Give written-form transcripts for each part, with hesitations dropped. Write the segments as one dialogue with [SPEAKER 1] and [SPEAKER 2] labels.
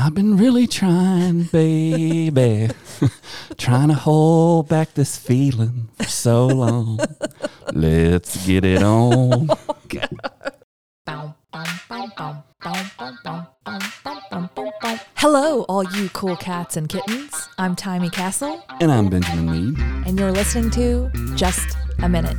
[SPEAKER 1] I've been really trying, baby, trying to hold back this feeling for so long. Let's get it on.
[SPEAKER 2] Oh, hello, all you cool cats and kittens. I'm Timey Castle.
[SPEAKER 1] And I'm Benjamin Mead.
[SPEAKER 2] And you're listening to Just a Minute.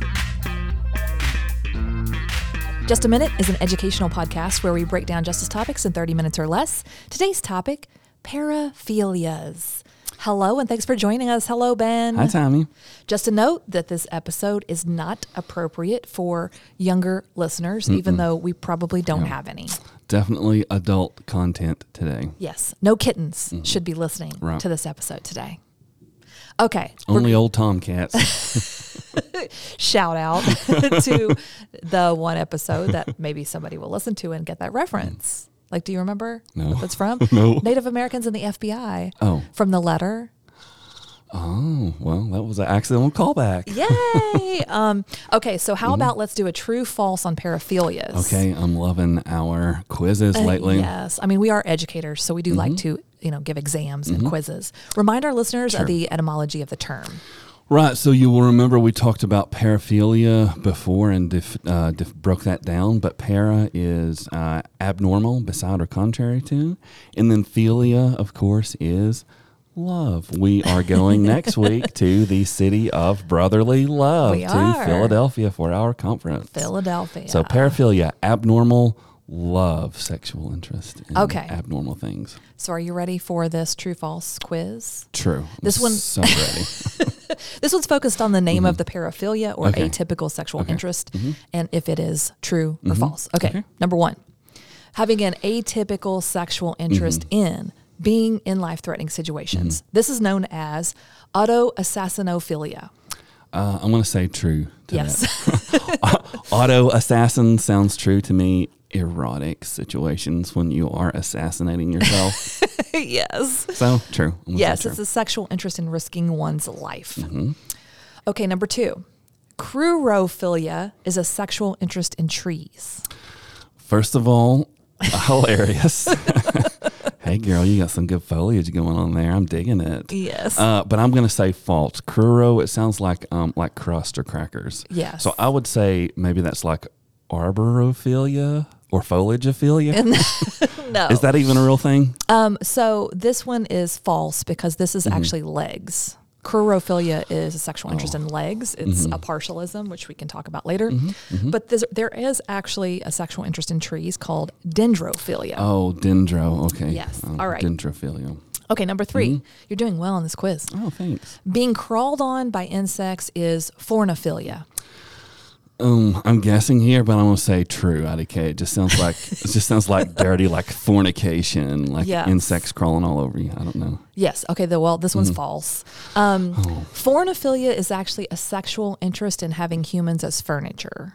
[SPEAKER 2] Just a Minute is an educational podcast where we break down justice topics in 30 minutes or less. Today's topic, paraphilias. Hello, and thanks for joining us. Hello, Ben.
[SPEAKER 1] Hi, Tommy.
[SPEAKER 2] Just a note that this episode is not appropriate for younger listeners, even though we probably don't have any.
[SPEAKER 1] Definitely adult content today.
[SPEAKER 2] Yes. No kittens should be listening to this episode today. Okay.
[SPEAKER 1] Only old tomcats.
[SPEAKER 2] Shout out to the one episode that maybe somebody will listen to and get that reference. Like, do you remember what that's from?
[SPEAKER 1] No.
[SPEAKER 2] Native Americans and the FBI.
[SPEAKER 1] Oh.
[SPEAKER 2] From the letter.
[SPEAKER 1] Oh, well, that was an accidental callback.
[SPEAKER 2] Yay! Okay, so how about let's do a true false on paraphilias?
[SPEAKER 1] Okay, I'm loving our quizzes lately.
[SPEAKER 2] Yes. I mean, we are educators, so we do like to, give exams and quizzes. Remind our listeners of the etymology of the term.
[SPEAKER 1] Right, so you will remember we talked about paraphilia before and broke that down, but para is abnormal, beside or contrary to, and then philia, of course, is love. We are going next week to the city of brotherly love, to Philadelphia for our conference.
[SPEAKER 2] Philadelphia.
[SPEAKER 1] So paraphilia, abnormal love, sexual interest in abnormal things.
[SPEAKER 2] So are you ready for this true-false quiz?
[SPEAKER 1] True.
[SPEAKER 2] This one,
[SPEAKER 1] so ready.
[SPEAKER 2] This one's focused on the name of the paraphilia or atypical sexual interest and if it is true or false. Okay. Number one, having an atypical sexual interest in being in life-threatening situations. This is known as autoassassinophilia.
[SPEAKER 1] I'm going to say true to
[SPEAKER 2] yes.
[SPEAKER 1] that. Auto-assassin sounds true to me. Erotic situations when you are assassinating yourself.
[SPEAKER 2] Yes.
[SPEAKER 1] So, true.
[SPEAKER 2] Yes, it's a sexual interest in risking one's life. Okay, number two. Crurophilia is a sexual interest in trees.
[SPEAKER 1] First of all, hilarious. Hey, girl, you got some good foliage going on there. I'm digging it.
[SPEAKER 2] Yes.
[SPEAKER 1] But I'm going to say false. Cruro, it sounds like crust or crackers.
[SPEAKER 2] Yes.
[SPEAKER 1] So I would say maybe that's like arborophilia or foliagophilia.
[SPEAKER 2] No.
[SPEAKER 1] Is that even a real thing?
[SPEAKER 2] So this one is false because this is actually legs. Crurophilia is a sexual interest in legs. It's a partialism, which we can talk about later. But there is actually a sexual interest in trees called dendrophilia.
[SPEAKER 1] Oh, dendro. Okay.
[SPEAKER 2] Yes. All right.
[SPEAKER 1] Dendrophilia.
[SPEAKER 2] Okay, number three. You're doing well on this quiz.
[SPEAKER 1] Oh, thanks.
[SPEAKER 2] Being crawled on by insects is fornophilia.
[SPEAKER 1] I'm guessing here, but I'm gonna say true. IDK. It just sounds like dirty, like fornication, like insects crawling all over you. I don't know.
[SPEAKER 2] Yes. Okay. This one's false. Fornophilia is actually a sexual interest in having humans as furniture.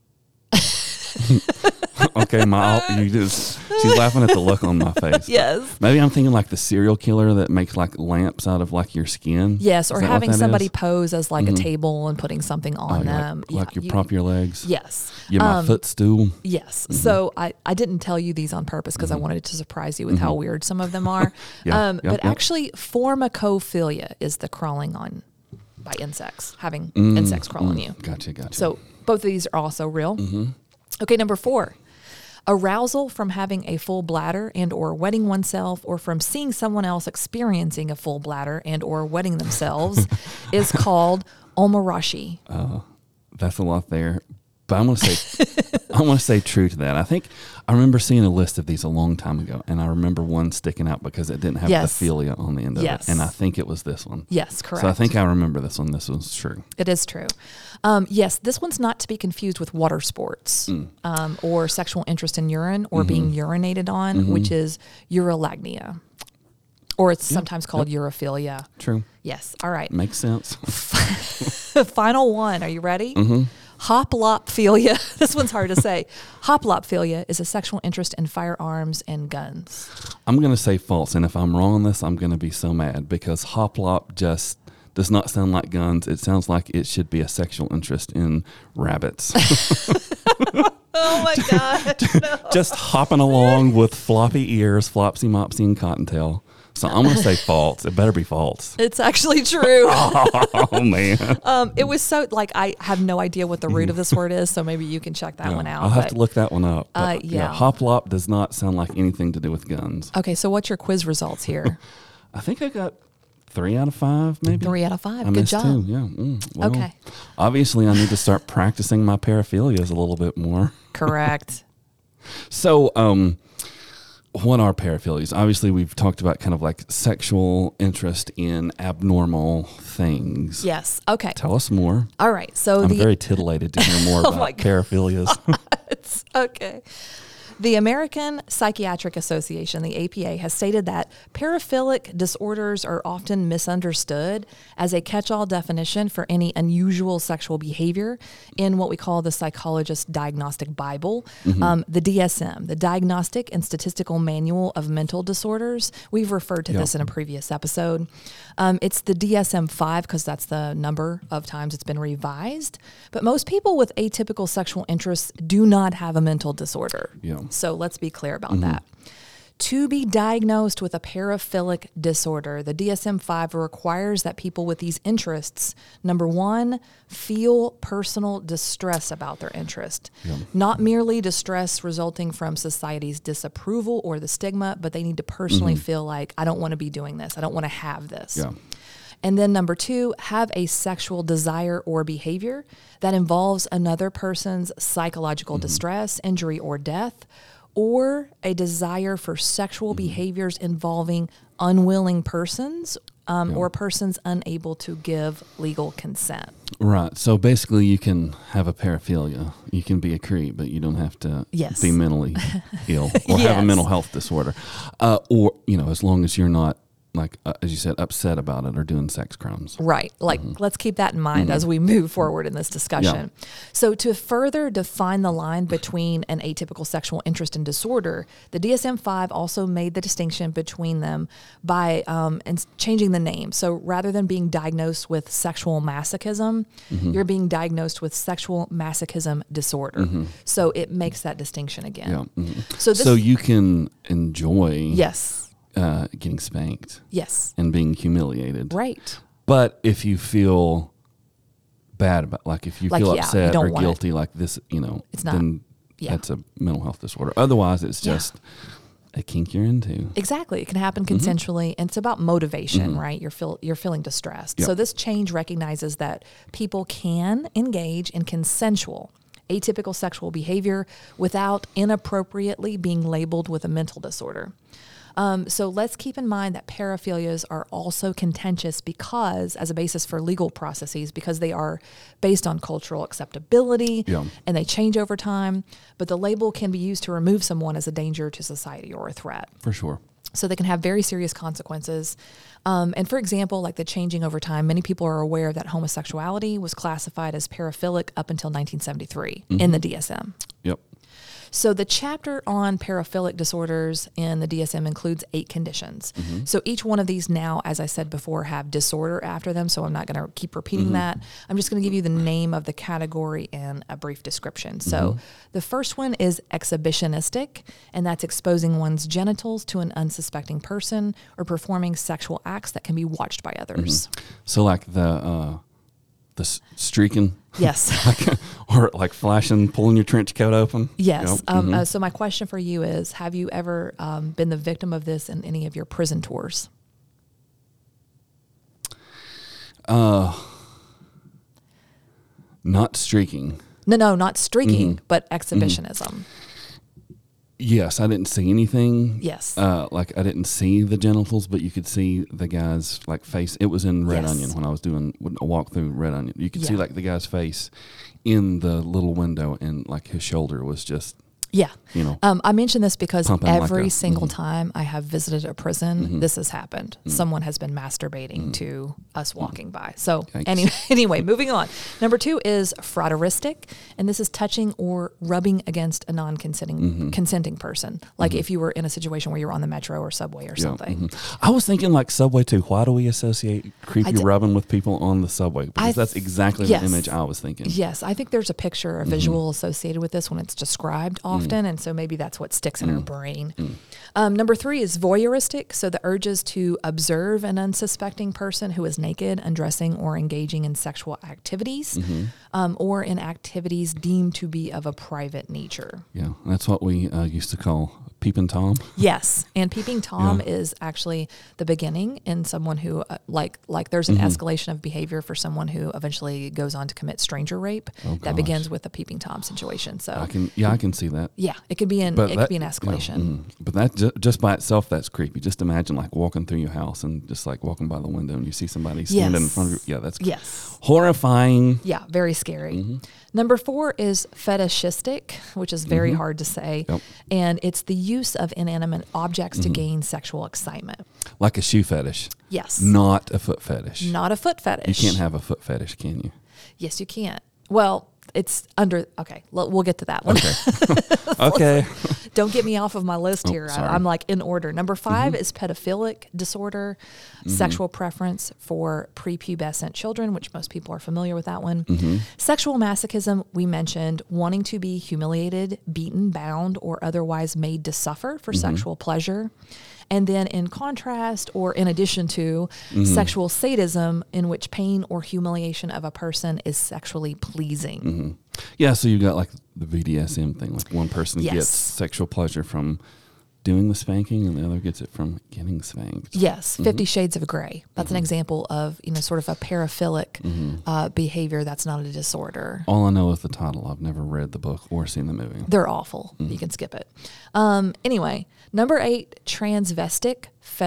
[SPEAKER 1] Okay, she's laughing at the look on my face.
[SPEAKER 2] Yes.
[SPEAKER 1] Maybe I'm thinking like the serial killer that makes like lamps out of like your skin.
[SPEAKER 2] Yes, or having somebody pose as like a table and putting something on them.
[SPEAKER 1] Like you prop your legs.
[SPEAKER 2] Yes.
[SPEAKER 1] You're my footstool.
[SPEAKER 2] Yes. So I didn't tell you these on purpose because I wanted to surprise you with how weird some of them are. Actually, formicophilia is the crawling on by insects, having insects crawl on you.
[SPEAKER 1] Gotcha.
[SPEAKER 2] So both of these are also real. Okay, number four. Arousal from having a full bladder and or wetting oneself or from seeing someone else experiencing a full bladder and or wetting themselves is called omarashi.
[SPEAKER 1] That's a lot there. But I'm gonna say true to that. I think I remember seeing a list of these a long time ago, and I remember one sticking out because it didn't have the philia on the end of it. And I think it was this one.
[SPEAKER 2] Yes, correct.
[SPEAKER 1] So I think I remember this one. This one's true.
[SPEAKER 2] It is true. Yes, this one's not to be confused with water sports or sexual interest in urine or being urinated on, which is urolagnia. Or it's sometimes called urophilia.
[SPEAKER 1] True.
[SPEAKER 2] Yes. All right.
[SPEAKER 1] Makes sense.
[SPEAKER 2] Final one. Are you ready? Hoplophilia. This one's hard to say. Hoplophilia is a sexual interest in firearms and guns.
[SPEAKER 1] I'm going to say false. And if I'm wrong on this, I'm going to be so mad because hoplop just does not sound like guns. It sounds like it should be a sexual interest in rabbits.
[SPEAKER 2] Oh my God. No.
[SPEAKER 1] Just hopping along with floppy ears, Flopsy, Mopsy, and Cottontail. So I'm going to say false. It better be false.
[SPEAKER 2] It's actually true.
[SPEAKER 1] Oh, man.
[SPEAKER 2] It was so, like, I have no idea what the root of this word is, so maybe you can check that one out.
[SPEAKER 1] I'll have to look that one up. But,
[SPEAKER 2] yeah.
[SPEAKER 1] Hoplop does not sound like anything to do with guns.
[SPEAKER 2] Okay, so what's your quiz results here?
[SPEAKER 1] I think I got 3 out of 5, maybe.
[SPEAKER 2] 3 out of 5.
[SPEAKER 1] I
[SPEAKER 2] Good
[SPEAKER 1] missed
[SPEAKER 2] job.
[SPEAKER 1] 2, yeah. Well,
[SPEAKER 2] Okay.
[SPEAKER 1] Obviously, I need to start practicing my paraphilias a little bit more.
[SPEAKER 2] Correct.
[SPEAKER 1] So, what are paraphilias? Obviously, we've talked about kind of like sexual interest in abnormal things.
[SPEAKER 2] Yes. Okay.
[SPEAKER 1] Tell us more.
[SPEAKER 2] All right. So
[SPEAKER 1] I'm very titillated to hear more about paraphilias.
[SPEAKER 2] Okay. The American Psychiatric Association, the APA, has stated that paraphilic disorders are often misunderstood as a catch-all definition for any unusual sexual behavior in what we call the Psychologist Diagnostic Bible, the DSM, the Diagnostic and Statistical Manual of Mental Disorders. We've referred to this in a previous episode. It's the DSM-5 because that's the number of times it's been revised. But most people with atypical sexual interests do not have a mental disorder.
[SPEAKER 1] Yeah.
[SPEAKER 2] So let's be clear about that. To be diagnosed with a paraphilic disorder, the DSM-5 requires that people with these interests, number one, feel personal distress about their interest. Yeah. Not merely distress resulting from society's disapproval or the stigma, but they need to personally feel like, I don't want to be doing this. I don't want to have this.
[SPEAKER 1] Yeah.
[SPEAKER 2] And then number two, have a sexual desire or behavior that involves another person's psychological distress, injury, or death, or a desire for sexual behaviors involving unwilling persons or persons unable to give legal consent.
[SPEAKER 1] Right. So basically you can have a paraphilia. You can be a creep, but you don't have to be mentally ill or have a mental health disorder. Or, as long as you're not, like, as you said, upset about it or doing sex crimes.
[SPEAKER 2] Right. Like, let's keep that in mind as we move forward in this discussion. Yeah. So to further define the line between an atypical sexual interest and disorder, the DSM-5 also made the distinction between them by and changing the name. So rather than being diagnosed with sexual masochism, you're being diagnosed with sexual masochism disorder. So it makes that distinction again.
[SPEAKER 1] Yeah. So you can enjoy...
[SPEAKER 2] Yes.
[SPEAKER 1] Getting spanked.
[SPEAKER 2] Yes.
[SPEAKER 1] And being humiliated.
[SPEAKER 2] Right.
[SPEAKER 1] But if you feel bad about, like if you feel upset or guilty, like this,
[SPEAKER 2] it's not,
[SPEAKER 1] then that's a mental health disorder. Otherwise, it's just a kink you're into.
[SPEAKER 2] Exactly. It can happen consensually, and it's about motivation, right? You're feeling distressed. Yep. So this change recognizes that people can engage in consensual atypical sexual behavior without inappropriately being labeled with a mental disorder. So let's keep in mind that paraphilias are also contentious because, as a basis for legal processes, because they are based on cultural acceptability and they change over time. But the label can be used to remove someone as a danger to society or a threat.
[SPEAKER 1] For sure.
[SPEAKER 2] So they can have very serious consequences. And for example, like the changing over time, many people are aware that homosexuality was classified as paraphilic up until 1973 in the DSM.
[SPEAKER 1] Yep.
[SPEAKER 2] So the chapter on paraphilic disorders in the DSM includes 8 conditions. So each one of these now, as I said before, have disorder after them. So I'm not going to keep repeating that. I'm just going to give you the name of the category and a brief description. So the first one is exhibitionistic, and that's exposing one's genitals to an unsuspecting person or performing sexual acts that can be watched by others.
[SPEAKER 1] So like the streaking.
[SPEAKER 2] Yes.
[SPEAKER 1] Or like flashing, pulling your trench coat open.
[SPEAKER 2] Yes. So my question for you is, have you ever been the victim of this in any of your prison tours?
[SPEAKER 1] Not streaking.
[SPEAKER 2] No, not streaking, but exhibitionism.
[SPEAKER 1] Yes, I didn't see anything.
[SPEAKER 2] Yes.
[SPEAKER 1] Like I didn't see the genitals, but you could see the guy's like face. It was in Red Onion when I was doing a walk through Red Onion. You could see like the guy's face in the little window, and like his shoulder was just
[SPEAKER 2] Yeah.
[SPEAKER 1] You know,
[SPEAKER 2] I mention this because every
[SPEAKER 1] like
[SPEAKER 2] single time I have visited a prison, this has happened. Someone has been masturbating to us walking by. So anyway, moving on. Number 2 is frauderistic, and this is touching or rubbing against a consenting person. Like if you were in a situation where you're on the metro or subway or something.
[SPEAKER 1] I was thinking like subway too. Why do we associate creepy rubbing with people on the subway? Because that's exactly the image I was thinking.
[SPEAKER 2] Yes, I think there's a picture, a visual associated with this when it's described often, and so maybe that's what sticks in our brain. Number 3 is voyeuristic, so the urges to observe an unsuspecting person who is naked, undressing, or engaging in sexual activities, or in activities deemed to be of a private nature.
[SPEAKER 1] Yeah, that's what we used to call peeping Tom.
[SPEAKER 2] Yes, and peeping Tom is actually the beginning in someone who, like there's an escalation of behavior for someone who eventually goes on to commit stranger rape. That begins with a peeping Tom situation. So
[SPEAKER 1] I can see that.
[SPEAKER 2] Yeah, it could be an escalation.
[SPEAKER 1] But that just by itself, that's creepy. Just imagine like walking through your house and just like walking by the window and you see somebody standing in front of you. Yeah, that's horrifying.
[SPEAKER 2] Yeah, very scary. Number 4 is fetishistic, which is very hard to say. And it's the use of inanimate objects to gain sexual excitement.
[SPEAKER 1] Like a shoe fetish.
[SPEAKER 2] Yes.
[SPEAKER 1] Not a foot fetish.
[SPEAKER 2] Not a foot fetish.
[SPEAKER 1] You can't have a foot fetish, can you?
[SPEAKER 2] Yes, you can't. Well, it's under, okay, we'll get to that one.
[SPEAKER 1] Okay.
[SPEAKER 2] Don't get me off of my list here.
[SPEAKER 1] Sorry.
[SPEAKER 2] I'm like in order. Number 5 is pedophilic disorder, sexual preference for prepubescent children, which most people are familiar with that one. Sexual masochism, we mentioned, wanting to be humiliated, beaten, bound, or otherwise made to suffer for sexual pleasure. And then in contrast, or in addition to, sexual sadism, in which pain or humiliation of a person is sexually pleasing.
[SPEAKER 1] Yeah, so you got like the BDSM thing, like one person gets sexual pleasure from doing the spanking and the other gets it from getting spanked.
[SPEAKER 2] Yes, 50 Shades of Grey. That's an example of, sort of a paraphilic behavior that's not a disorder.
[SPEAKER 1] All I know is the title. I've never read the book or seen the movie.
[SPEAKER 2] They're awful. You can skip it. Anyway, number 8, transvestic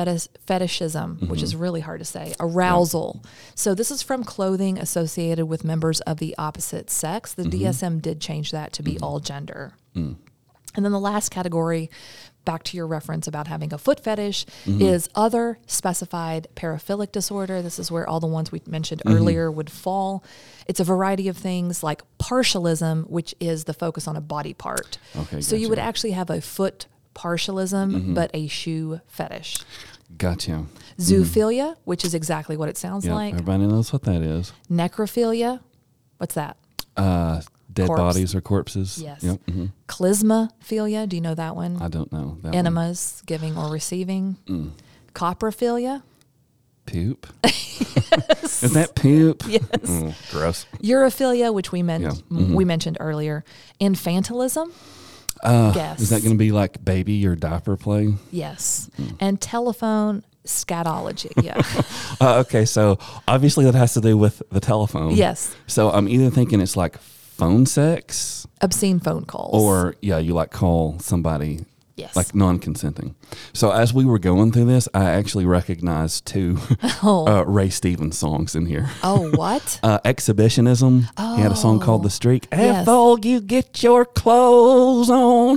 [SPEAKER 2] fetishism, which is really hard to say. Arousal. So this is from clothing associated with members of the opposite sex. The DSM did change that to be all gender. And then the last category, back to your reference about having a foot fetish, is other specified paraphilic disorder. This is where all the ones we mentioned earlier would fall. It's a variety of things like partialism, which is the focus on a body part.
[SPEAKER 1] Okay,
[SPEAKER 2] so you would actually have a foot partialism, but a shoe fetish.
[SPEAKER 1] Gotcha.
[SPEAKER 2] Zoophilia, which is exactly what it sounds like.
[SPEAKER 1] Everybody knows what that is.
[SPEAKER 2] Necrophilia. What's that?
[SPEAKER 1] Dead bodies or corpses.
[SPEAKER 2] Yes. Yep. Clismaphilia. Do you know that one?
[SPEAKER 1] I don't know.
[SPEAKER 2] Enemas, giving or receiving. Coprophilia.
[SPEAKER 1] Poop. Is that poop?
[SPEAKER 2] Yes.
[SPEAKER 1] Gross.
[SPEAKER 2] Urophilia, which we mentioned earlier. Infantilism. Guess.
[SPEAKER 1] Is that going to be like baby or diaper play?
[SPEAKER 2] Yes. And telephone scatology. Yeah.
[SPEAKER 1] Okay, so obviously that has to do with the telephone.
[SPEAKER 2] Yes.
[SPEAKER 1] So I'm either thinking it's like phone sex,
[SPEAKER 2] obscene phone calls,
[SPEAKER 1] or you like call somebody.
[SPEAKER 2] Yes.
[SPEAKER 1] Like non-consenting. So as we were going through this, I actually recognized 2 Ray Stevens songs in here.
[SPEAKER 2] Oh, what?
[SPEAKER 1] Exhibitionism.
[SPEAKER 2] Oh.
[SPEAKER 1] He had a song called The Streak.
[SPEAKER 2] Yes.
[SPEAKER 1] Ethel, you get your clothes on.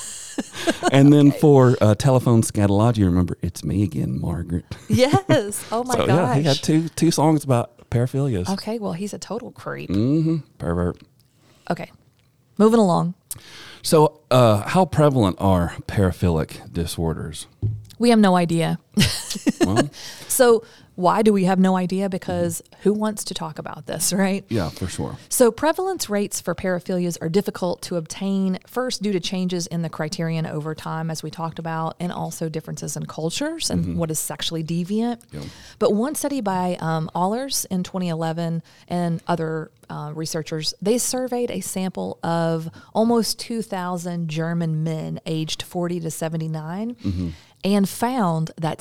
[SPEAKER 1] And then for telephone scatology, remember, it's me again, Margaret.
[SPEAKER 2] Yes. Oh, my gosh.
[SPEAKER 1] Yeah, he had two songs about paraphilias.
[SPEAKER 2] Okay, well, he's a total creep.
[SPEAKER 1] Pervert.
[SPEAKER 2] Okay, moving along.
[SPEAKER 1] So how prevalent are paraphilic disorders?
[SPEAKER 2] We have no idea.
[SPEAKER 1] Well,
[SPEAKER 2] so why do we have no idea? Because who wants to talk about this, right?
[SPEAKER 1] Yeah, for sure.
[SPEAKER 2] So prevalence rates for paraphilias are difficult to obtain, first due to changes in the criterion over time, as we talked about, and also differences in cultures and what is sexually deviant. Yeah. But one study by Allers in 2011 and other researchers, they surveyed a sample of almost 2,000 German men aged 40 to 79 and found that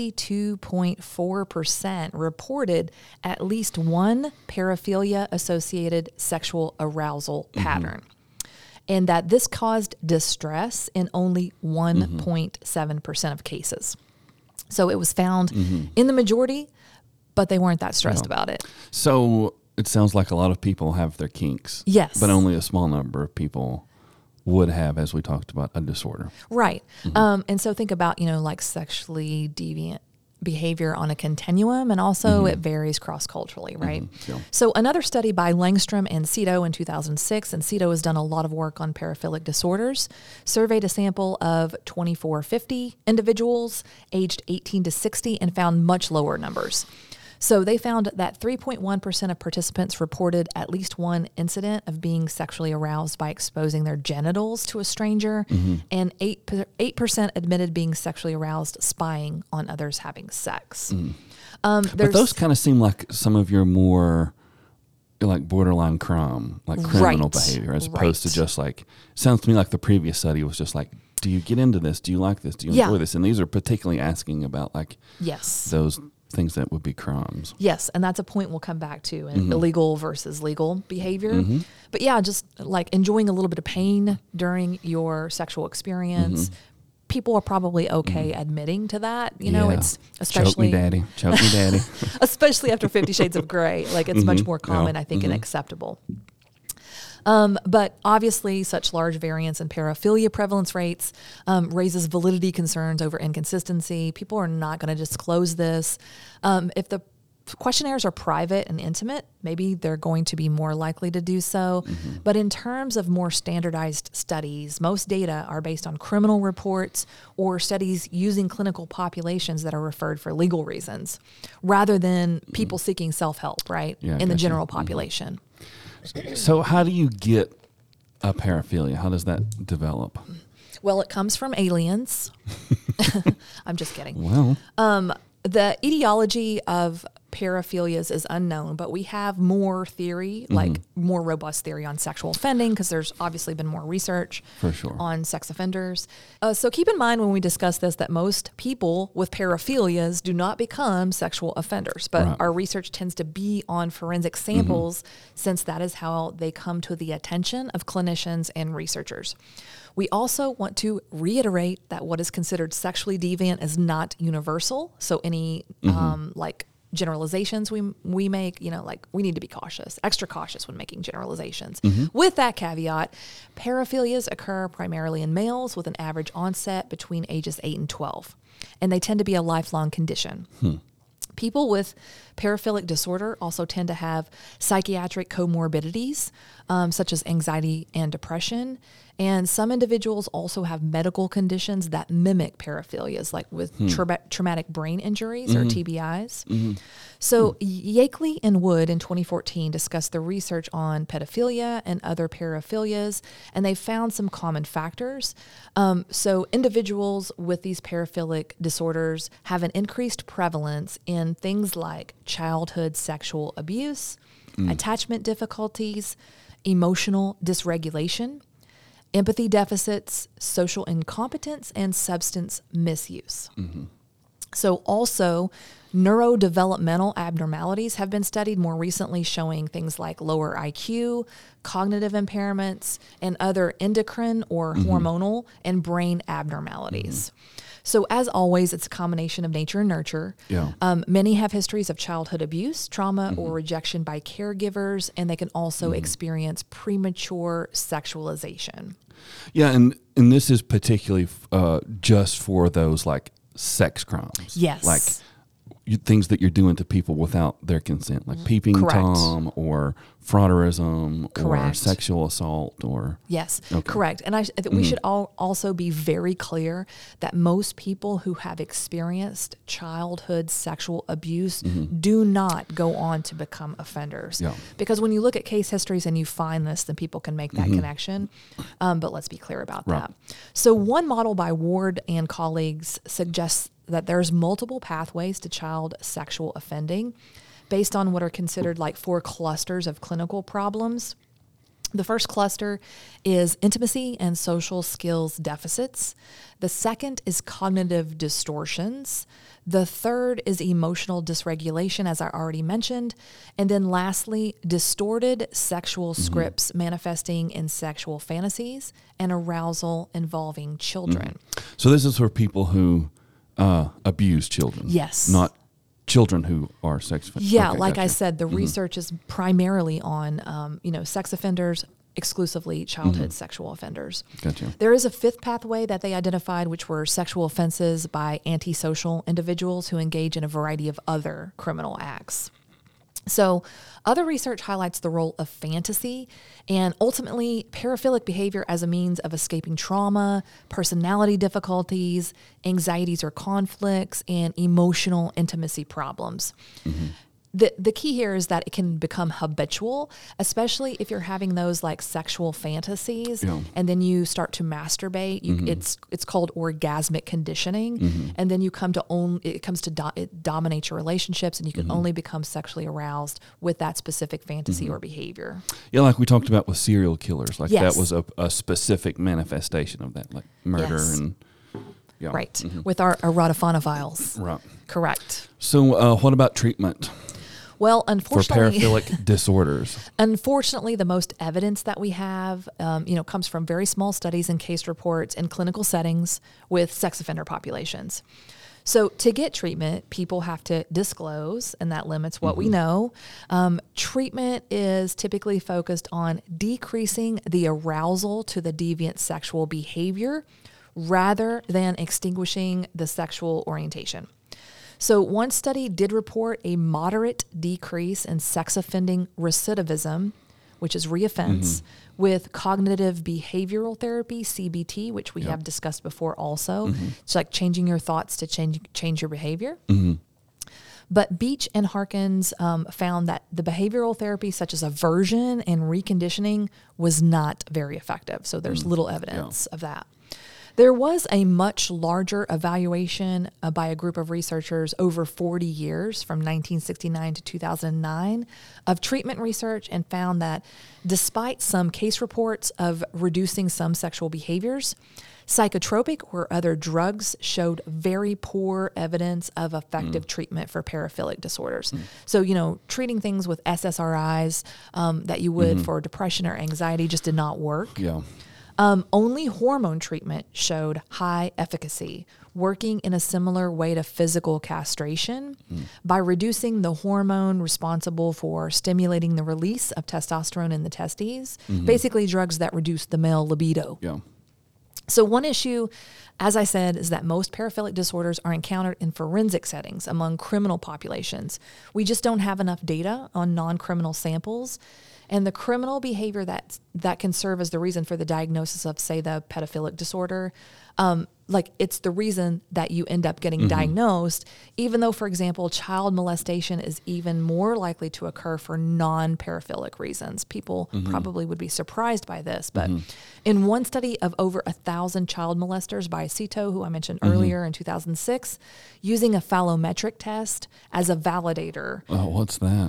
[SPEAKER 2] 62.4% reported at least one paraphilia-associated sexual arousal pattern, and that this caused distress in only 1.7% of cases. So it was found in the majority, but they weren't that stressed about it.
[SPEAKER 1] So it sounds like a lot of people have their kinks.
[SPEAKER 2] Yes.
[SPEAKER 1] But only a small number of people would have, as we talked about, a disorder.
[SPEAKER 2] Right. And so think about, like sexually deviant behavior on a continuum, and also it varies cross-culturally, right?
[SPEAKER 1] Yeah.
[SPEAKER 2] So another study by Langstrom and Cito in 2006, and Cito has done a lot of work on paraphilic disorders, surveyed a sample of 2450 individuals aged 18 to 60 and found much lower numbers. So they found that 3.1% of participants reported at least one incident of being sexually aroused by exposing their genitals to a stranger, and 8% admitted being sexually aroused spying on others having sex.
[SPEAKER 1] But those kind of seem like some of your more like borderline crime, like criminal behavior, as opposed to just like, sounds to me like the previous study was just like, do you get into this? Do you like this? Do you enjoy this? And these are particularly asking about like those things that would be crimes.
[SPEAKER 2] Yes, and that's a point we'll come back to in illegal versus legal behavior. But yeah, just like enjoying a little bit of pain during your sexual experience. People are probably okay admitting to that. You know, it's especially...
[SPEAKER 1] Choke me daddy.
[SPEAKER 2] Especially after 50 Shades of Grey. Like it's much more common, I think, and acceptable. But obviously, such large variance in paraphilia prevalence rates raises validity concerns over inconsistency. People are not going to disclose this. If the questionnaires are private and intimate, maybe they're going to be more likely to do so. But in terms of more standardized studies, most data are based on criminal reports or studies using clinical populations that are referred for legal reasons, rather than people seeking self-help, right, in the general population.
[SPEAKER 1] So how do you get a paraphilia? How does that develop?
[SPEAKER 2] Well, it comes from aliens. I'm just kidding.
[SPEAKER 1] Well,
[SPEAKER 2] the etiology of paraphilias is unknown, but we have more theory, like more robust theory on sexual offending, because there's obviously been more research
[SPEAKER 1] for sure
[SPEAKER 2] on sex offenders. So keep in mind when we discuss this that most people with paraphilias do not become sexual offenders, but our research tends to be on forensic samples since that is how they come to the attention of clinicians and researchers. We also want to reiterate that what is considered sexually deviant is not universal. So any like generalizations we make, like we need to be extra cautious when making generalizations. With that caveat, paraphilias occur primarily in males with an average onset between ages 8 and 12, and they tend to be a lifelong condition. People with paraphilic disorder also tend to have psychiatric comorbidities, such as anxiety and depression. And some individuals also have medical conditions that mimic paraphilias, like with traumatic brain injuries or TBIs. So Yakeley and Wood in 2014 discussed the research on pedophilia and other paraphilias, and they found some common factors. So individuals with these paraphilic disorders have an increased prevalence in things like childhood sexual abuse, attachment difficulties, emotional dysregulation, empathy deficits, social incompetence, and substance misuse. So also, neurodevelopmental abnormalities have been studied more recently, showing things like lower IQ, cognitive impairments, and other endocrine or hormonal and brain abnormalities. So as always, it's a combination of nature and nurture. Many have histories of childhood abuse, trauma, or rejection by caregivers, and they can also experience premature sexualization.
[SPEAKER 1] Yeah, and this is particularly just for those like sex crimes.
[SPEAKER 2] Yes.
[SPEAKER 1] Like things that you're doing to people without their consent, like peeping Tom or frauderism or sexual assault or...
[SPEAKER 2] Yes, correct. And I think we should also be very clear that most people who have experienced childhood sexual abuse do not go on to become offenders. Because when you look at case histories and you find this, then people can make that connection. But let's be clear about that. So one model by Ward and colleagues suggests that there's multiple pathways to child sexual offending based on what are considered like 4 clusters of clinical problems. The first cluster is intimacy and social skills deficits. The second is cognitive distortions. The third is emotional dysregulation, as I already mentioned. And then lastly, distorted sexual scripts manifesting in sexual fantasies and arousal involving children.
[SPEAKER 1] So this is for people who abuse children.
[SPEAKER 2] Yes.
[SPEAKER 1] Not children who are sex offenders.
[SPEAKER 2] Yeah, I said, the research is primarily on, sex offenders, exclusively childhood sexual offenders.
[SPEAKER 1] Gotcha.
[SPEAKER 2] There is a fifth pathway that they identified, which were sexual offenses by antisocial individuals who engage in a variety of other criminal acts. So other research highlights the role of fantasy and ultimately paraphilic behavior as a means of escaping trauma, personality difficulties, anxieties or conflicts, and emotional intimacy problems. The key here is that it can become habitual, especially if you're having those like sexual fantasies and then you start to masturbate. It's called orgasmic conditioning. And then you come to it dominates your relationships, and you can only become sexually aroused with that specific fantasy or behavior.
[SPEAKER 1] Yeah, like we talked about with serial killers. Like that was a specific manifestation of that, like murder and... Yeah.
[SPEAKER 2] Right. With our erotophonophiles.
[SPEAKER 1] Right.
[SPEAKER 2] Correct.
[SPEAKER 1] So what about treatment?
[SPEAKER 2] Well, unfortunately,
[SPEAKER 1] for paraphilic disorders.
[SPEAKER 2] Unfortunately, the most evidence that we have, comes from very small studies and case reports in clinical settings with sex offender populations. So to get treatment, people have to disclose, and that limits what we know. Treatment is typically focused on decreasing the arousal to the deviant sexual behavior rather than extinguishing the sexual orientation. So one study did report a moderate decrease in sex offending recidivism, which is reoffense, with cognitive behavioral therapy, CBT, which we have discussed before also. It's like changing your thoughts to change your behavior. But Beach and Harkins found that the behavioral therapy, such as aversion and reconditioning, was not very effective. So there's little evidence of that. There was a much larger evaluation by a group of researchers over 40 years, from 1969 to 2009, of treatment research, and found that despite some case reports of reducing some sexual behaviors, psychotropic or other drugs showed very poor evidence of effective treatment for paraphilic disorders. So, treating things with SSRIs that you would for depression or anxiety just did not work.
[SPEAKER 1] Yeah.
[SPEAKER 2] Only hormone treatment showed high efficacy, working in a similar way to physical castration by reducing the hormone responsible for stimulating the release of testosterone in the testes, basically drugs that reduce the male libido.
[SPEAKER 1] Yeah.
[SPEAKER 2] So one issue, as I said, is that most paraphilic disorders are encountered in forensic settings among criminal populations. We just don't have enough data on non-criminal samples. And the criminal behavior that can serve as the reason for the diagnosis of, say, the pedophilic disorder, it's the reason that you end up getting diagnosed, even though, for example, child molestation is even more likely to occur for non-paraphilic reasons. People probably would be surprised by this, but in one study of over 1,000 child molesters by Cito, who I mentioned earlier in 2006, using a phallometric test as a validator.
[SPEAKER 1] Oh, what's that?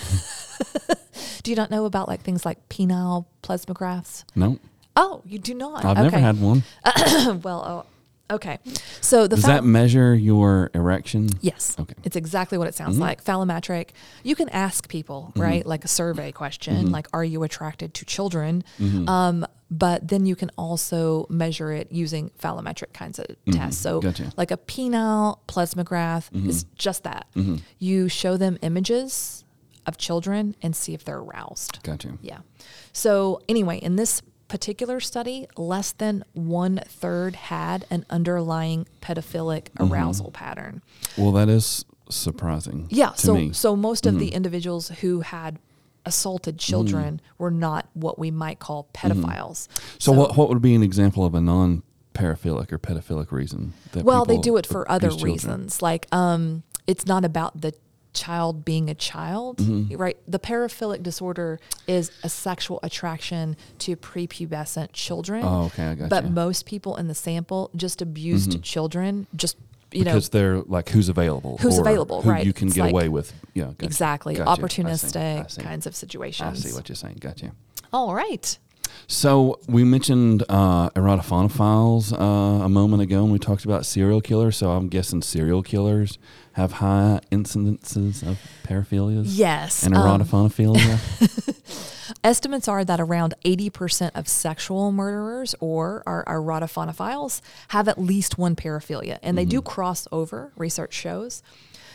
[SPEAKER 2] Do you not know about things like penile plasmographs?
[SPEAKER 1] No.
[SPEAKER 2] Oh, you do not?
[SPEAKER 1] I've never had one.
[SPEAKER 2] Well, okay. So
[SPEAKER 1] does that measure your erection?
[SPEAKER 2] Yes.
[SPEAKER 1] Okay.
[SPEAKER 2] It's exactly what it sounds like. Phallometric. You can ask people, right? Like a survey question, like, are you attracted to children? But then you can also measure it using phallometric kinds of tests. So like a penile plasmograph is just that. You show them images of children and see if they're aroused.
[SPEAKER 1] Gotcha.
[SPEAKER 2] Yeah. So anyway, in this particular study, less than 1/3 had an underlying pedophilic arousal pattern.
[SPEAKER 1] Well, that is surprising.
[SPEAKER 2] Yeah.
[SPEAKER 1] To me.
[SPEAKER 2] So most of the individuals who had assaulted children were not what we might call pedophiles.
[SPEAKER 1] So what would be an example of a non-paraphilic or pedophilic reason?
[SPEAKER 2] Well, they do it for other reasons. Like, it's not about the child being a child, right? The paraphilic disorder is a sexual attraction to prepubescent children.
[SPEAKER 1] Oh, okay, I got
[SPEAKER 2] But
[SPEAKER 1] you.
[SPEAKER 2] most people in the sample just abused children, just
[SPEAKER 1] because they're like who's available,
[SPEAKER 2] who
[SPEAKER 1] right? You can
[SPEAKER 2] It's
[SPEAKER 1] get away with, gotcha.
[SPEAKER 2] Exactly,
[SPEAKER 1] Gotcha.
[SPEAKER 2] opportunistic
[SPEAKER 1] I see.
[SPEAKER 2] kinds of situations.
[SPEAKER 1] I see what you're saying. Gotcha.
[SPEAKER 2] All right.
[SPEAKER 1] So we mentioned erotophonophiles a moment ago, and we talked about serial killers. So I'm guessing serial killers have high incidences of paraphilias.
[SPEAKER 2] Yes.
[SPEAKER 1] And erotophonophilia.
[SPEAKER 2] Estimates are that around 80% of sexual murderers or our erotophonophiles have at least one paraphilia, and they do cross over, research shows.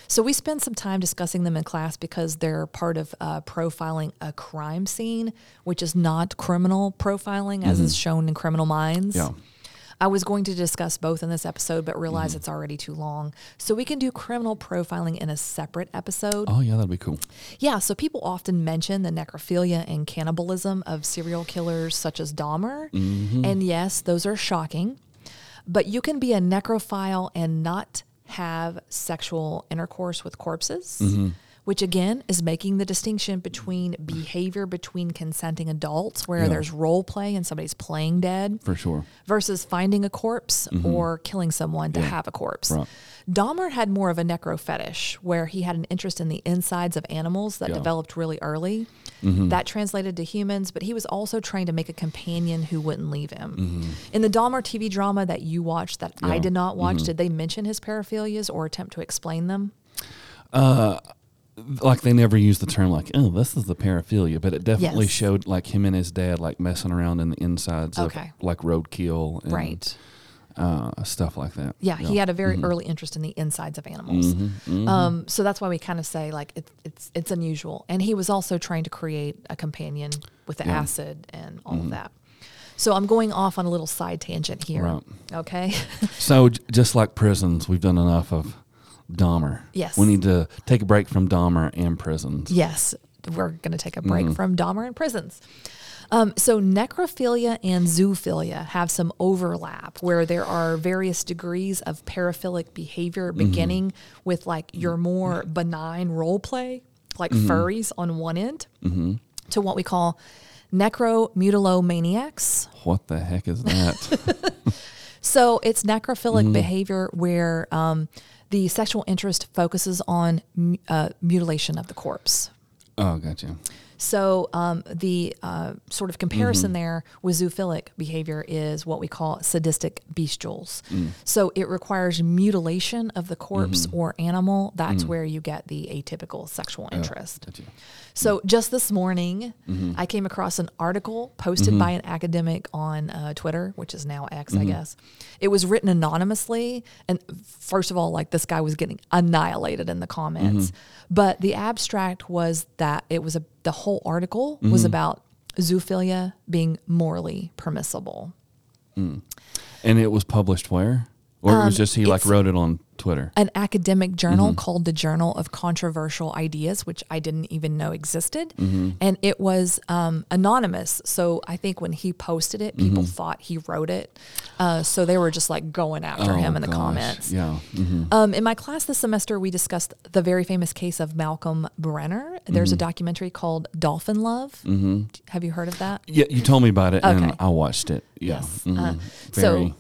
[SPEAKER 2] So we spend some time discussing them in class because they're part of profiling a crime scene, which is not criminal profiling as is shown in Criminal Minds.
[SPEAKER 1] Yeah.
[SPEAKER 2] I was going to discuss both in this episode, but realized it's already too long. So we can do criminal profiling in a separate episode.
[SPEAKER 1] Oh, yeah, that'd be cool.
[SPEAKER 2] Yeah, so people often mention the necrophilia and cannibalism of serial killers such as Dahmer. And yes, those are shocking. But you can be a necrophile and not have sexual intercourse with corpses, which again is making the distinction between behavior between consenting adults where there's role play and somebody's playing dead.
[SPEAKER 1] For sure.
[SPEAKER 2] Versus finding a corpse or killing someone to have a corpse.
[SPEAKER 1] Right.
[SPEAKER 2] Dahmer had more of a necro fetish where he had an interest in the insides of animals that developed really early. That translated to humans, but he was also trying to make a companion who wouldn't leave him. In the Dahmer TV drama that you watched that I did not watch, did they mention his paraphilias or attempt to explain them?
[SPEAKER 1] Like they never used the term like, oh, this is the paraphilia, but it definitely showed like him and his dad like messing around in the insides of like roadkill and stuff like that.
[SPEAKER 2] Yeah, he had a very early interest in the insides of animals. So that's why we kind of say like it's unusual. And he was also trying to create a companion with the acid and all of that. So I'm going off on a little side tangent here.
[SPEAKER 1] Right.
[SPEAKER 2] Okay.
[SPEAKER 1] So just like prisons, we've done enough of Dahmer.
[SPEAKER 2] Yes.
[SPEAKER 1] We need to take a break from Dahmer and prisons.
[SPEAKER 2] Yes, we're going to take a break from Dahmer and prisons. So necrophilia and zoophilia have some overlap where there are various degrees of paraphilic behavior beginning with like your more benign role play, like furries on one end, to what we call necromutilomaniacs.
[SPEAKER 1] What the heck is that?
[SPEAKER 2] So it's necrophilic behavior where the sexual interest focuses on mutilation of the corpse.
[SPEAKER 1] Oh, gotcha.
[SPEAKER 2] So the sort of comparison there with zoophilic behavior is what we call sadistic bestials. So it requires mutilation of the corpse or animal. That's where you get the atypical sexual interest.
[SPEAKER 1] Gotcha.
[SPEAKER 2] So just this morning, I came across an article posted by an academic on Twitter, which is now X, I guess. It was written anonymously. And first of all, like this guy was getting annihilated in the comments. But the abstract was that it was the whole article was about zoophilia being morally permissible.
[SPEAKER 1] And it was published where? Or it was just he like wrote it on Twitter?
[SPEAKER 2] An academic journal called the Journal of Controversial Ideas, which I didn't even know existed. And it was anonymous. So I think when he posted it, people thought he wrote it. So they were just like going after him in the comments.
[SPEAKER 1] Yeah.
[SPEAKER 2] In my class this semester, we discussed the very famous case of Malcolm Brenner. There's a documentary called Dolphin Love. Have you heard of that?
[SPEAKER 1] Yeah, you told me about it and I watched it. Yeah.
[SPEAKER 2] Yes.
[SPEAKER 1] Very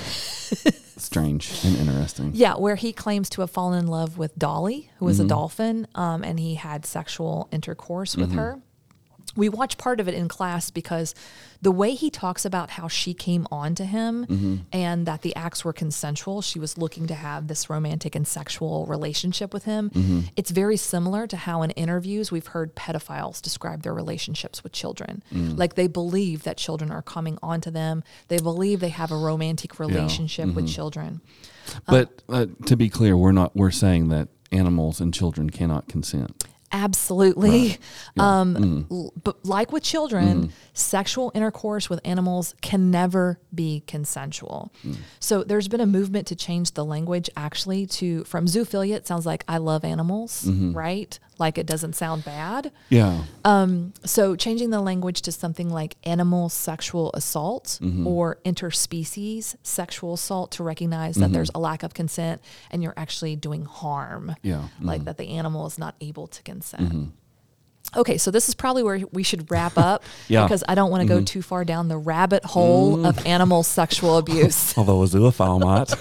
[SPEAKER 1] strange and interesting.
[SPEAKER 2] Yeah, where he claims to have fallen in love with Dolly, who was a dolphin, and he had sexual intercourse with her. We watched part of it in class because the way he talks about how she came on to him and that the acts were consensual, she was looking to have this romantic and sexual relationship with him. It's very similar to how in interviews we've heard pedophiles describe their relationships with children. Like they believe that children are coming onto them. They believe they have a romantic relationship with children.
[SPEAKER 1] But to be clear, we're saying that animals and children cannot consent.
[SPEAKER 2] Absolutely. Right. But like with children, sexual intercourse with animals can never be consensual. So there's been a movement to change the language actually from zoophilia. It sounds like I love animals, right? Like it doesn't sound bad.
[SPEAKER 1] Yeah.
[SPEAKER 2] So changing the language to something like animal sexual assault or interspecies sexual assault to recognize that there's a lack of consent and you're actually doing harm.
[SPEAKER 1] Yeah.
[SPEAKER 2] Like that the animal is not able to consent. Okay, so this is probably where we should wrap up because I don't want to go too far down the rabbit hole of animal sexual abuse.
[SPEAKER 1] Although a zoophile might.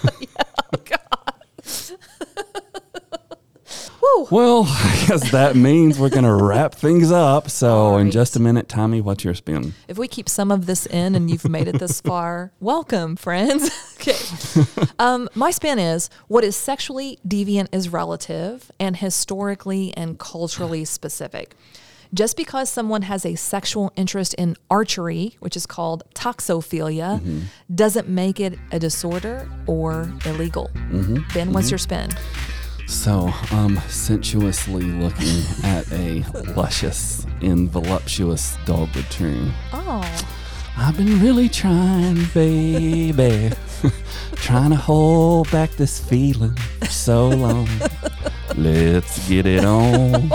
[SPEAKER 1] Well, I guess that means we're going to wrap things up. So in just a minute, Tommy, what's your spin?
[SPEAKER 2] If we keep some of this in and you've made it this far, welcome, friends. Okay. My spin is what is sexually deviant is relative and historically and culturally specific. Just because someone has a sexual interest in archery, which is called toxophilia, doesn't make it a disorder or illegal. Ben, what's your spin?
[SPEAKER 1] So I'm sensuously looking at a luscious and voluptuous dogwood tree.
[SPEAKER 2] Oh.
[SPEAKER 1] I've been really trying, baby. Trying to hold back this feeling for so long. Let's get it on.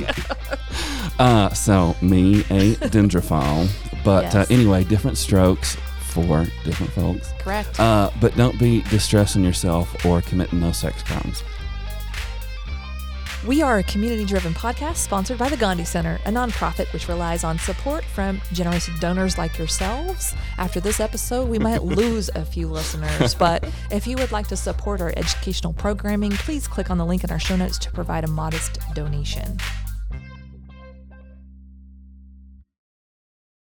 [SPEAKER 1] So me, a dendrophile. But
[SPEAKER 2] Yes.
[SPEAKER 1] Anyway, different strokes for different folks.
[SPEAKER 2] Correct.
[SPEAKER 1] But don't be distressing yourself or committing no sex crimes.
[SPEAKER 2] We are a community-driven podcast sponsored by the Gandhi Center, a nonprofit which relies on support from generous donors like yourselves. After this episode, we might lose a few listeners, but if you would like to support our educational programming, please click on the link in our show notes to provide a modest donation.